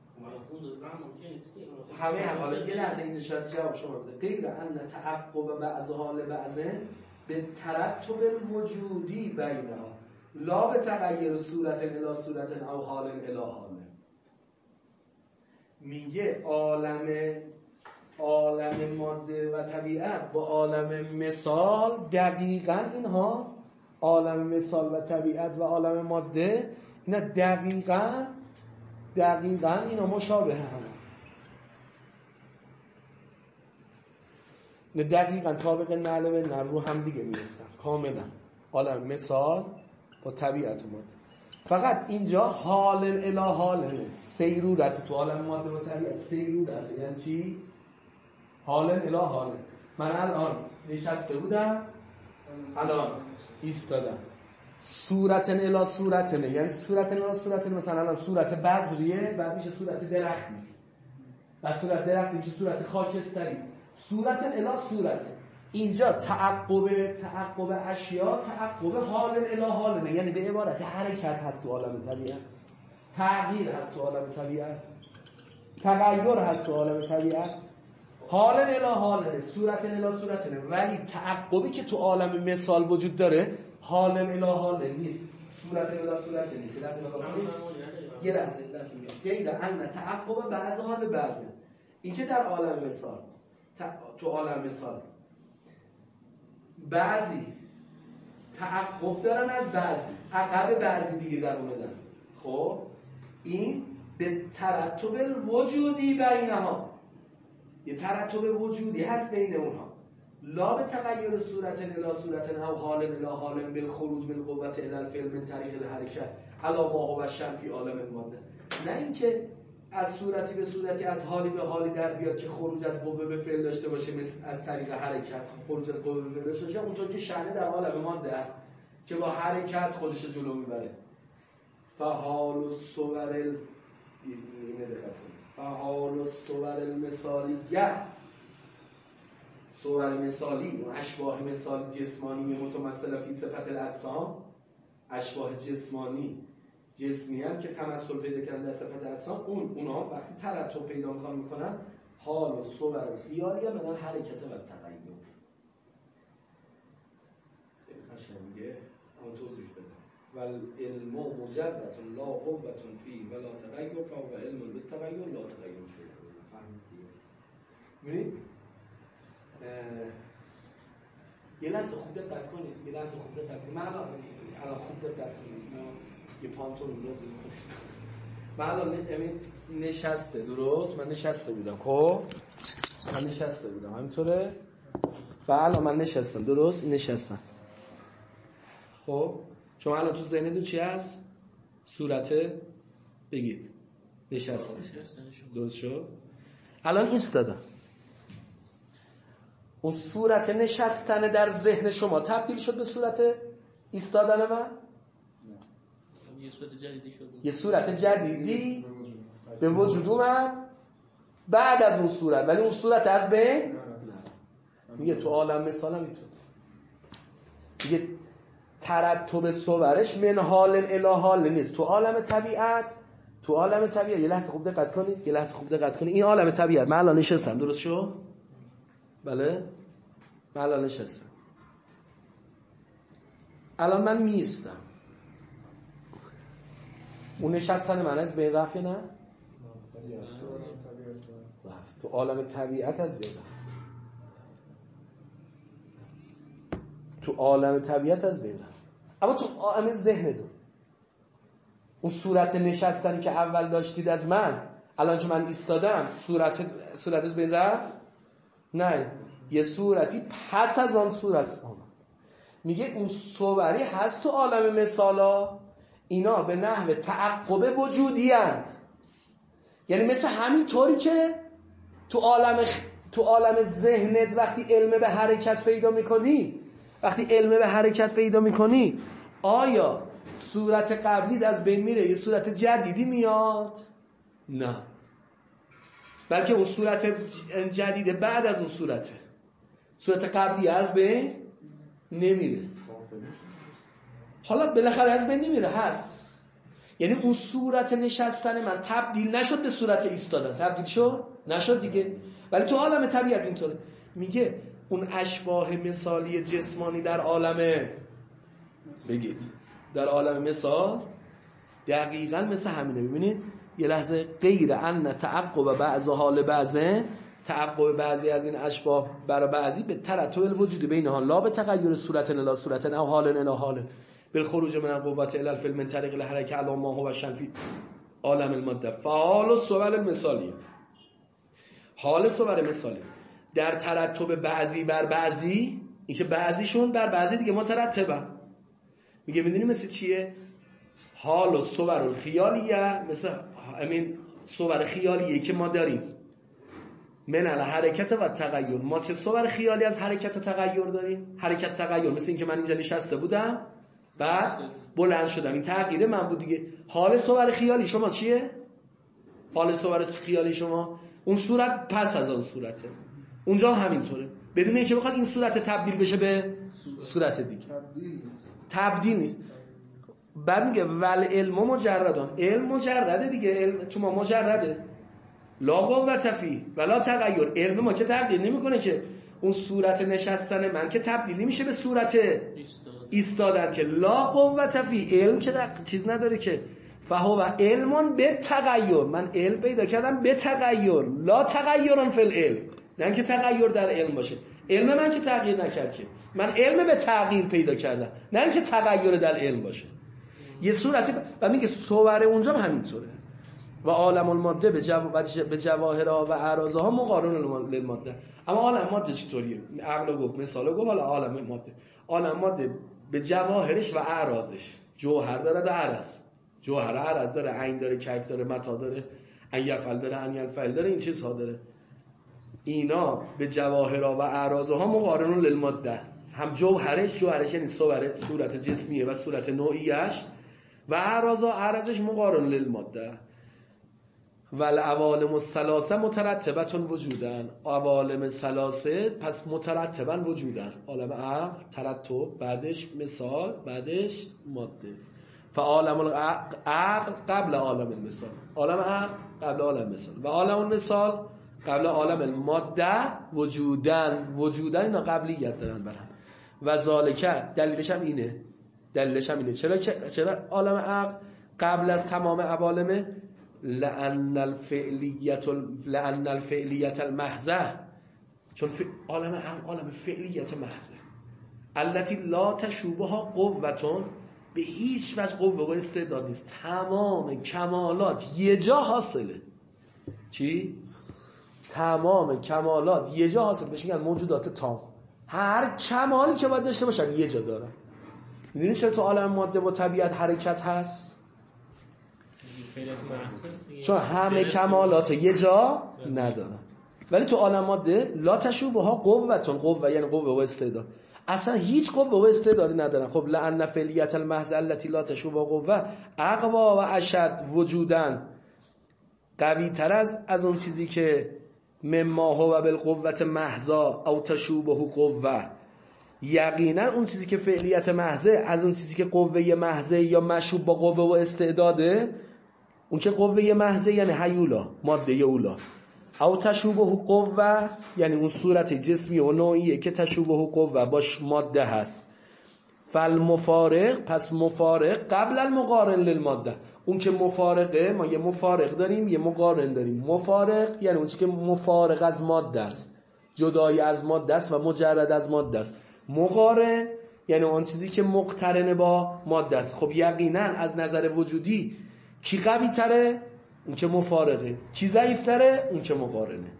همه حقیقت یه لحظه اینجا شاید جواب شما بده غیر ان تعقب بعض حال بعضه به ترتب الوجودی بینها لا به تغییر صورت الی صورت او حال الی حال میگه عالم عالم ماده و طبیعت با عالم مثال دقیقاً اینها عالم مثال و طبیعت و عالم ماده اینا دقیقاً دقیقاً اینا مشابه هم نه دقیقاً طابق نعل به نعل رو هم دیگه میفتن کاملا عالم مثال با طبیعت ماده فقط اینجا حال الی حال سیرورت تو عالم ماده و طبیعت سیرورت یعنی چی؟ حال الی حال من الان نشسته بودم الان ایستادم صورت الی صورت یعنی صورت الی صورت مثلا الان صورت بذریه بعد میشه صورت درختی بعد صورت درختی میشه صورت خاکستری صورت الی صورت اینجا تعقب تعقب اشیاء تعقب حال الی حال یعنی به عبارت حرکت هست تو عالم طبیعت تغییر هست تو عالم طبیعت تغییر هست تو عالم طبیعت حال الی حال صورت الی صورت ولی تعقبی که تو عالم مثال وجود داره حال الی حال نیست صورت الی صورت نیست لازم یه لحظه لازم میگم غیر ان تعقب بعض حال بعض این که در عالم مثال تو عالم مثال بعضی تعقب دارن از بعضی عقب بعضی دیگه در اومدن خب این به ترتب الوجودی بینها یه ترتب وجودی هست بین اونها لا به تغییر صورت الی صورت او حال الی حال بالخروج من قوت الی الفعل من طریق الحرکت علی ما هو الشرع فی عالم الماده نه اینکه از صورتی به صورتی از حالی به حالی در بیاد که خروج از قوه به فعل داشته باشه، مثل از طریق حرکت خروج از قوه به فعل داشته باشه، اونطور که شأن در عالم ماده است که با حرکت خودش رو جلو میبره. فحال الصور ال فحال الصور المثالیه، صور مثالی و اشباح مثالی جسمانی متمثل فی صفت الاجسام، اشباح جسمانی جسمی هم که تمثل پیدا کردن در صفت اجسام، اون اونها وقتی ترتب پیدا میخوان میکنن حال و صور خیالی هم بدن حرکت و تغییر. خیلی قشنگه، اما توضیح بده. والعلم مجرد لا قوة فی ولا تغییر فهو علم بالتغییر لا تغییر فی. ببینید یه لحظه خوب دقت کنید، یه لحظه خوب دقت کنید. من الان الان خوب دقت کنید. یه پانتون روز می‌کنم. من الان نشسته، درست؟ من نشسته بودم. خب من نشسته بودم همینطوره؟ و الان من نشستم، درست؟ نشستم. خب شما الان تو ذهنتون چی هست؟ صورت بگید. نشستم. درست شد؟ الان ایستادم. اون صورت نشستن در ذهن شما تبدیل شد به صورت ایستادن من؟ یه صورت جدیدی شد. یه صورت جدیدی به وجود اومد بعد از اون صورت، ولی اون صورت از بین میگه تو عالم مثال هم میتونه میگه ترتب صورش من حال الی حال نیست. تو عالم طبیعت تو عالم طبیعت یه لحظه خوب دقت کنید، یه لحظه خوب دقت کنید. این عالم طبیعت من الان نشستم، درست شد؟ بله من الان نشستم، الان من میستم. اون نشستن من از بین رفت یا نه؟ رفت. تو عالم طبیعت از بین رفت. تو عالم طبیعت از بین رفت. اما تو عالم ذهن دو اون صورت نشستنی که اول داشتید از من، الان که من ایستادم صورت صورت از بین رفت؟ نه، یه صورتی پس از آن صورت آمد. میگه اون صوری هست تو عالم مثالا، اینا به نحو تعقب وجودی اند. یعنی مثل همین طوری که تو عالم خ... تو عالم ذهنت وقتی علم به حرکت پیدا میکنی وقتی علم به حرکت پیدا میکنی آیا صورت قبلی از بین میره یه صورت جدیدی میاد؟ نه، بلکه اون صورت جدید بعد از اون صورته، صورت قبلی از بین نمیره. حالا بالاخره از بین نمیره، هست. یعنی اون صورت نشستن من تبدیل نشد به صورت ایستادن، تبدیل شد؟ نشد دیگه. ولی تو عالم طبیعت اینطوره. میگه اون اشباح مثالی جسمانی در عالم بگید در عالم مثال دقیقاً مثل همینه. ببینید یه لحظه، غیر ان تعقب بعض حال بعضه، تعقب بعضی از این اشباح برای بعضی به ترتب الوجود بینها لا به تغییر صورت الی صورت او حال الی حال بالخروج من القوة الی الفعل من طریق الحرکه علی ما هو شنفی عالم الماده. فعال الصور المثالی، حال صور مثالی در ترتب بعضی بر بعضی، این که بعضیشون بر بعضی دیگه مترتبه. میگه میدونی مثل چیه؟ حال و صور الخیالیه، مثل همین صور خیالیه که ما داریم من الحرکت و تغییر. ما چه صور خیالی از حرکت و تغییر داریم؟ حرکت تغییر مثل این که من اینجا نشسته بودم بعد بلند شدم، این تغییر من بود دیگه. حال صور خیالی شما چیه؟ حال صور خیالی شما اون صورت پس از اون صورته، اونجا همینطوره، بدون اینکه بخواد این صورت تبدیل بشه به صورت دیگه. تبدیل نیست. بعد میگه ول علم مجردان، علم مجرده دیگه، علم تو ما مجرده، لا قوة فی ولا تغییر. علم ما که تبدیل نمیکنه که اون صورت نشستن من که تبدیل نمیشه به صورت ایستادن که لا قوة فی، علم که چیز نداره که. فهو علم به تغییر، من علم پیدا کردم به تغییر، لا تغییر فی العلم، نه اینکه تغییر در علم باشه. علم من که تغییر نکرد که، من علم به تغییر پیدا کردم، نه اینکه تغییر در علم باشه. یه صورتی و میگه صور اونجا هم همینطوره. و عالم الماده به جو... به جواهرها و اعراضها مقارن للماده. اما عالم ماده چطوریه؟ عقل گفت، مثال گفت، حالا عالم ماده. عالم ماده به جواهرش و اعراضش، جوهر داره و عرض. جوهر عرض داره، عین داره، کیف داره، متا داره. ان یفعل داره، ان یفعل داره، این چیزها داره. اینا به جواهرها و اعراضها مقارن للماده، هم جوهرش، جوهرش یعنی صورت صورت جسمیه و صورت نوعیش، و اعراضها اعراضش مقارن للماده. و العوالم الثلاثه مترتبه وجودن، عوالم ثلاثه پس مترتبا وجودن. عالم عقل ترتب، بعدش مثال، بعدش ماده. فعالم العقل قبل عالم المثال، عالم عقل قبل عالم مثال، و عالم المثال قبل عالم الماده وجودن. وجودن اینا قبلیت دارن برن. و ذالک دلیلش هم اینه، دلیلش هم اینه چرا چرا عالم عقل قبل از تمام عوالم؟ لأن الفعلیت لأن الفعلیت المحضه، چون عالم عقل عالم فعلیت محضه، التي لا تشوبها قوتون، به هیچ وجه قوه و استعداد نیست، تمام کمالات یه جا حاصله. چی؟ تمام کمالات یه جا حاصل بشه، میگن موجودات تام. هر کمالی که باید داشته باشن یه جا دارن. میدونی چرا تو عالم ماده با طبیعت حرکت هست؟ چون همه کمالات یه جا ندارن. ولی تو عالم ماده لا تشوبها قوتون، قوه یعنی قوه و استعداد، اصلا هیچ قوه و استعدادی ندارن. خب لأن فعلیت المحض التي لا تشوبها قوه اقوى و اشد وجودن، قوی تر از از اون چیزی که مما هو بالقوت محضا او تشوبه قوه. یقینا اون چیزی که فعلیت محضه از اون چیزی که قوه محضه یا مشوب با قوه و استعداده، اون که قوه محضه یعنی هیولا، ماده اولا، او تشوبه قوه یعنی اون صورت جسمی و نوعیه که تشوبه قوه باش ماده هست. فالمفارق پس مفارق قبل المقارن للماده، اون که مفارقه، ما یه مفارق داریم یه مقارن داریم. مفارق یعنی اون که مفارق از ماده است، جدای از ماده است و مجرد از ماده است. مقارن یعنی اون چیزی که مقترن با ماده است. خب یقینا از نظر وجودی کی قوی تره؟ اون که مفارقه. کی ضعیف تره؟ اون که مقارنه.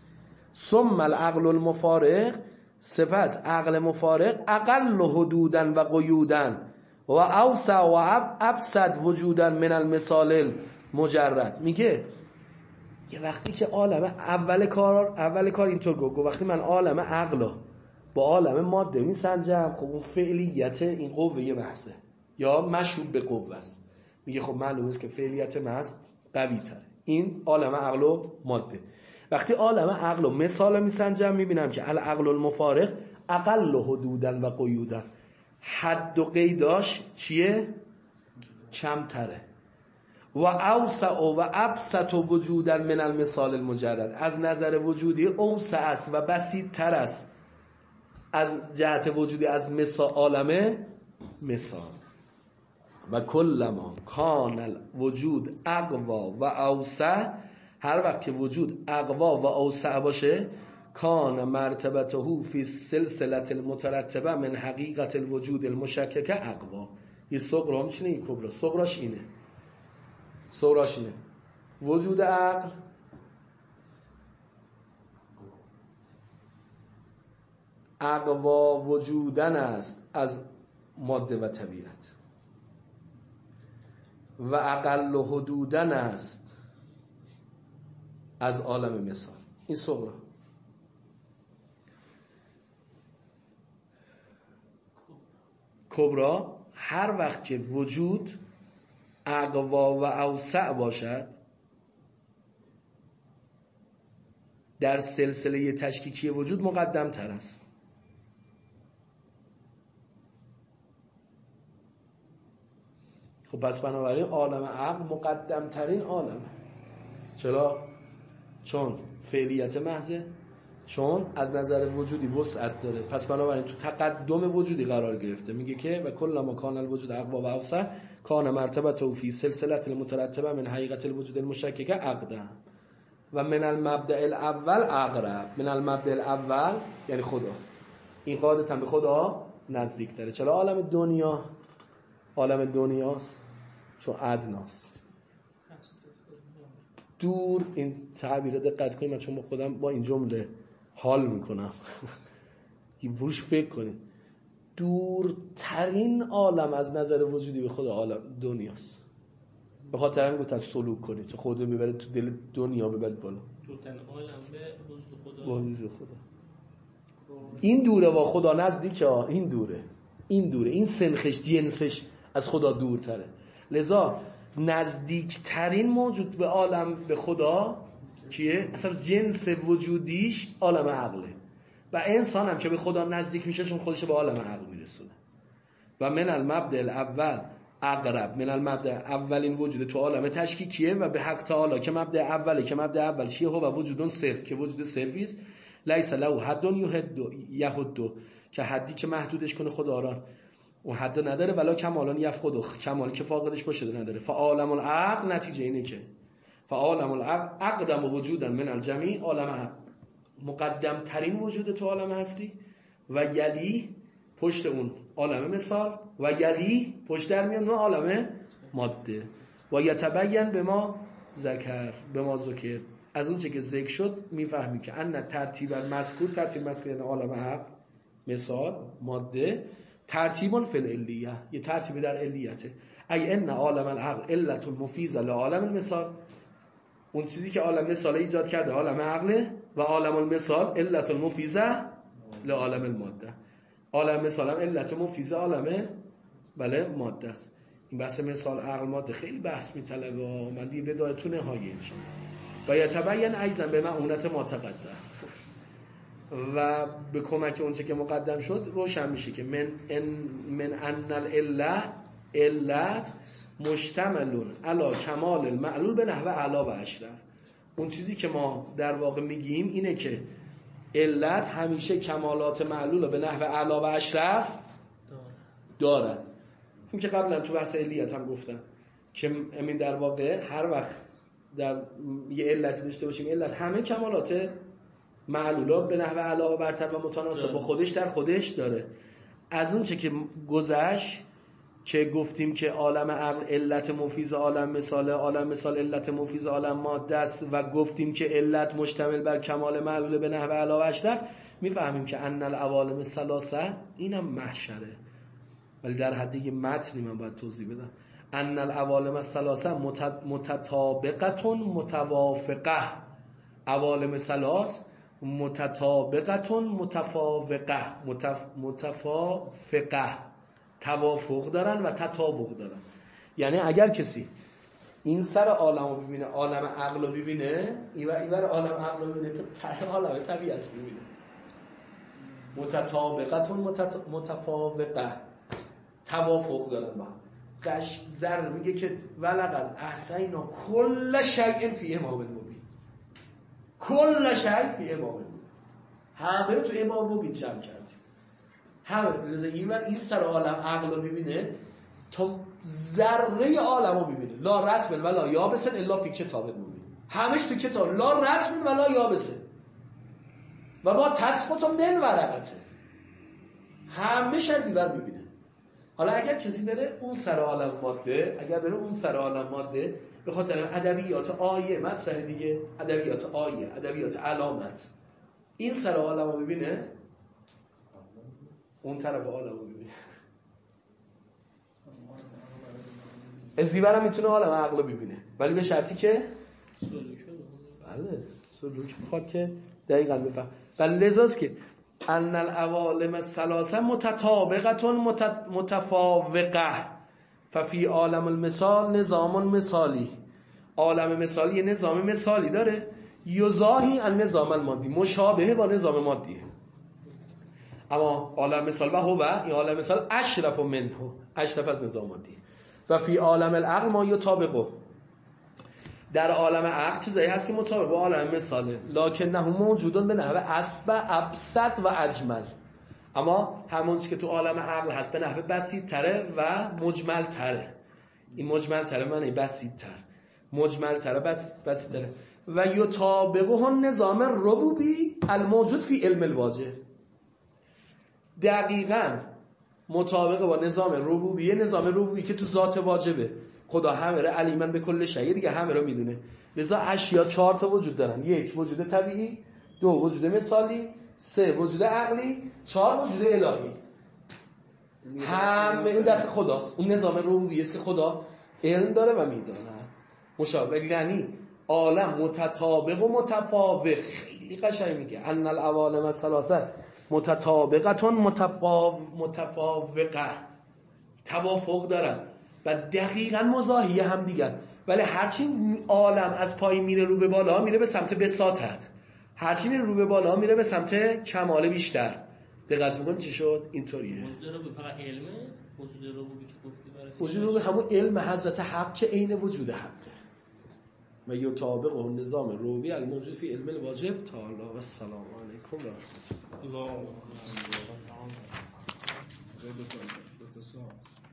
ثم العقل المفارق، سپس عقل مفارق اقل حدودن و قیودن و اوسع و ابسط وجودن من المثال مجرد. میگه یه وقتی که عالم اول کار اول کار اینطور گفت، وقتی من عالم عقل با عالم ماده میسنجم، خب اون فعلیت این قوه محضه یا مشوب به قوه است. میگه خب معلومه است که فعلیت محض قوی تره. این عالم عقل و ماده. وقتی عالم عقل و مثال میسنجم، میبینم که العقل المفارق اقل حدودن و قیودن، حد و قیداش چیه؟ کمتره. و اوسع و ابسط وجودن من المثال المجرد، از نظر وجودی اوسع است و بسیط تر است از جهت وجودی از مثال عالم مثال. و کلما کان الوجود اقوا و اوسع، هر وقت که وجود اقوا و اوسع باشه، کان مرتبته فی سلسله المترتبه من حقیقت الوجود المشککه اقوا. یه صغرا میشینه یه کبرا. صغراش اینه صغراش اینه وجود عقل اقوا وجودن است از ماده و طبیعت، و اقل حدودن است از عالم مثال. این صغرا. کبرا هر وقت که وجود اقوا و اوسع باشد در سلسله تشکیکی وجود مقدم تر است. خب پس بنابراین عالم عقل مقدم ترین عالمه. چرا؟ چون فعلیت محضه، چون از نظر وجودی وسعت داره، پس بنابراین تو تقدم وجودی قرار گرفته. میگه که و کل ما کان الوجود اقوا و اوسع کان مرتبته فی سلسله المترتبه من حقیقت الوجود المشککه اقدم و من المبدأ الاول اقرب. من المبدأ الاول یعنی خدا، این قاعدتا به خدا نزدیک تره. چرا عالم دنیا عالم دنیاست؟ چون ادناست، دور. این تعبیر دقت کنید، من چون خودم با این جمله حال میکنم یه وروش فکر کنید. دورترین عالم از نظر وجودی به خود عالم دنیاست. به خاطر همین گفتن سلوک کنید تو خودت میبره تو دل دنیا ببرید بالا جوتن عالم به وجود خدا با وجود خدا. این دوره با خدا نزدیکه ها، این دوره این دوره این سنخش جنسش از خدا دورتره. لذا نزدیکترین موجود به عالم به خدا کیه؟ اصلا جنس وجودیش عالم عقله و انسان هم که به خدا نزدیک میشه چون خودش به عالم عقل میرسونه. و من المبدأ الاول اقرب من المبدأ اولین وجود تو عالم تشکیکیه و به حق تعالی که مبدأ اوله که مبدأ اول چیه هو وجودون صرف که وجود صرفی است لیس له حد یحد که حدی که محدودش کنه خدا را اون حد نداره ولی کمالان یفقد کمالی که فاقدش باشه نداره. فعالم العقل نتیجه اینه که فعالم العقل اقدم وجودا من الجمیع عالم مقدم ترین وجود تو عالم هستی و یلی پشت اون عالم مثال و یلی پشت در میان اون عالم ماده و یتبین به ما ذکر به ما ذکر از اون چه که ذکر شد میفهمی که ان ترتیب المذکور ترتیب مذکور یعنی عالم عقل مثال ماده ترتیبون فی العلیه یه ترتیب در علیته ای ان عالم العقل علت مفیزه لعالم المثال اون چیزی که عالم مثال ایجاد کرده عالم عقله و عالم المثال علت مفیزه لعالم الماده. عالم مثال هم علت مفیزه عالم بله ماده است. این بحث مثال عقل ماده خیلی بحث میطلبه و من دیگه بدايه تو نهایه و یتبین ایضا به معونت ما تقدم و به کمک اونچه که مقدم شد روشن میشه که من ان من ان العله علت مشتملون علی کمال المعلول به نحو اعلی و اشرف. اون چیزی که ما در واقع میگیم اینه که علت همیشه کمالات معلول به نحو اعلی و اشرف دارد. این که قبلا تو بحث علیت هم گفتم که امین در واقع هر وقت در یه علتی داشته باشیم علت همه کمالات معلولا به نحو اعلی و برتر و متناسب با خودش در خودش داره. از اون چه که گذشت که گفتیم که عالم عقل علت مفیز عالم مثال عالم مثال علت مفیز عالم ماده است و گفتیم که علت مشتمل بر کمال معلول به نحو اعلی و اشرف میفهمیم که ان العوالم الثلاثه اینم محشره ولی در حد یه متنی من باید توضیح بدم. ان العوالم الثلاثه متطابقه متوافقه عوالم ثلاث متطابقه متفاوقه متف... متفافقه توافق دارن و تطابق دارن. یعنی اگر کسی این سر عالم رو ببینه عالم عقل رو ببینه اینور عالم عقل رو ببینه ته عالم طبیعت رو ببینه متطابقه متت... متفاوقه توافق دارن با قش زر میگه که ولقد احسینا کل شیء فی امام مبین کل شیء فی امام مبین همه رو تو امام مبین جمع کردیم همه لذا این این سر عالم عقل رو ببینه تا ذره عالم رو ببینه لا رتبن ولا یابسن الا فی کتاب مبین همش تو کتاب لا رتبن ولا یابسن و ما تصفت من ورقته همش از این بر ببینه. حالا اگر کسی بره اون سر عالم ماده اگر بره اون سر عالم ماده به خاطر ادبیات آیه مطرح دیگه ادبیات آیه ادبیات علامت این سر عالم رو ببینه اون طرف عالم رو ببینه ازیبرم میتونه عالم عقل رو ببینه ولی به شرطی که سلوک بله سلوک میخواد که دقیقا بفهم. بله لذاست که ان العوالم الثلاثه متطابقه متفاوقه ففی عالم المثال نظام مثالی عالم مثالی یه نظام مثالی داره یزاهی النظام المادی مشابه با نظام مادیه اما عالم مثال و هو این عالم مثال اشرف منه اشرف از نظام مادی و فی عالم العقل ما یطابقه در عالم عقل چیزایی هست که مطابق با عالم مثاله لکنه موجودون به نحو اسبع ابسط و اجمل اما همون چیزی که تو عالم عقل هست به نحو بسیط تره و مجمل تره این مجمل تره معنی بسیط تر مجمل تره بس بسیط تره و یطابقه نظام ربوبی الموجود فی علم الواجه دقیقاً مطابق با نظام ربوبیه نظام ربوبی که تو ذات واجبه خدا همه رو علیمن به کل شیء دیگه همه رو میدونه. لذا اشیا چهار تا وجود دارن یک وجود طبیعی دو وجود مثالی سه وجود عقلی چهار وجود الهی همه این دست خداست اون نظام ربوبیه است که خدا علم داره و میداند. مشابه یعنی عالم متطابق و متفاوق. خیلی قشنگ میگه ان العوالم الثلاثه متطابقتون متفاو... متفاوقه، توافق دارن و دقیقاً مزاحی هم دیگر. ولی هرچی عالم از پایین میره رو به بالا میره به سمت بساطت، هرچی میره رو به بالا میره به سمت کمال بیشتر. دقت میکنید چی شد؟ اینطوریه. وجود رو فقط علمه، وجود رو که گفتی برای وجود رو همون علم حضرت حق که عین وجود حقه و یطابق و نظام روبی الموجود فی علم الواجب تعالی. و السلام علیکم و رحمت الله. الله